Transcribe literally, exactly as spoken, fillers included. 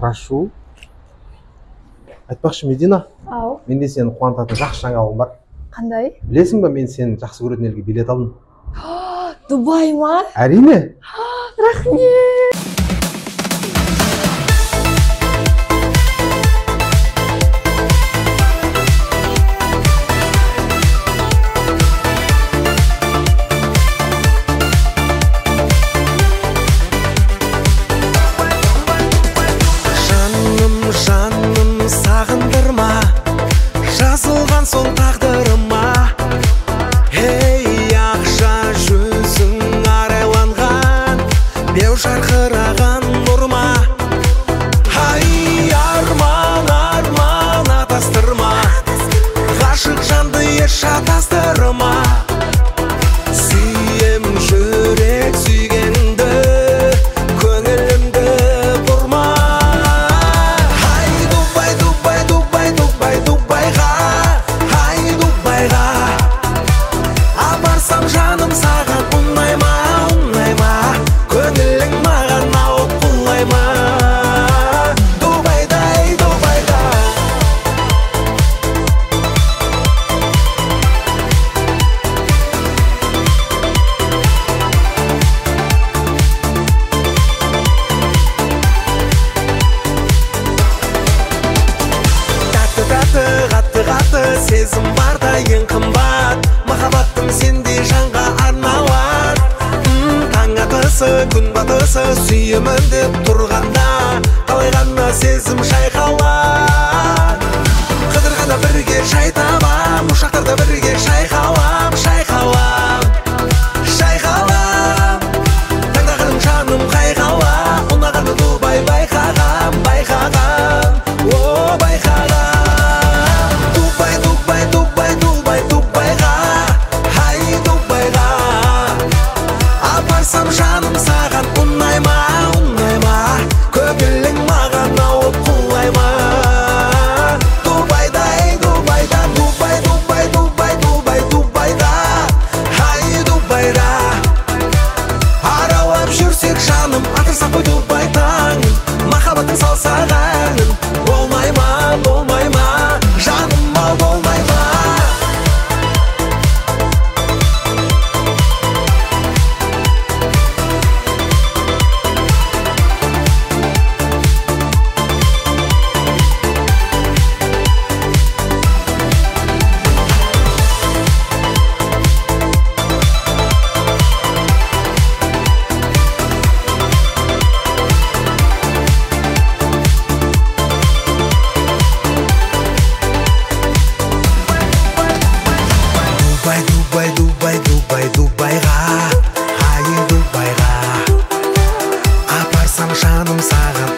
прошу. Айтпақшы, Медина, Ау, менде сені қуантатын жақсы жаңалығым бар. қандай? Білесің ба, мен сені жақсы көретін елге билет алдым. Дубай ма? Әрине. Рахмет! Жазылған сол тағдырыма, ей ақша жүзің арайланған, беу жарқыраған нұрма. Ай арман, арман атастырма, ғашық жанды еш шатастырма. Сүйем жүрек сүйгенді, көңілімді бұрма. Ай Дубай, Дубай, Дубай, Дубай, Дубайға, ай Дубайға апарсам жаным саған, ұнай ма, ұнай ма, көңілің маған ауып құлай ма. Дубайда, ай Дубайда. Тәтті тәтті, қатты қатты сезім барда ең қымбат, махаббатым сендей жанға арналар. М, таң атысы, күн батысы сүйемін деп тұрғанда, қалай ғана сезім шайқалар. Қыдырғанда бірге жай табам, ұшақтарда бірге шайқалам, шайқалам, шайқалам. Таңдағаным жаным қайғала, ұнағаны Дубай байқағам, байқағам, о байқағам. Дубай, Дубай, Дубай, Дубай, Дубайға, ай Дубайға апарсам жаным саған, ұнай ма, ұнай ма, көңілің маған ауып құлай ма. Дубайда, ай Дубайда, Дубай, Дубай, Дубай, Дубай, Дубайда, ай Дубайда аралап жүрсек жаным, атырсақ қой Дубай таңын, махаббаттың салсақ әнін. Болмай ма, болмай ма, жаным ау болмай ма. Дубай, Дубай, Дубай, Дубай, Дубайға, ай Дубайға апарсам жаным саған,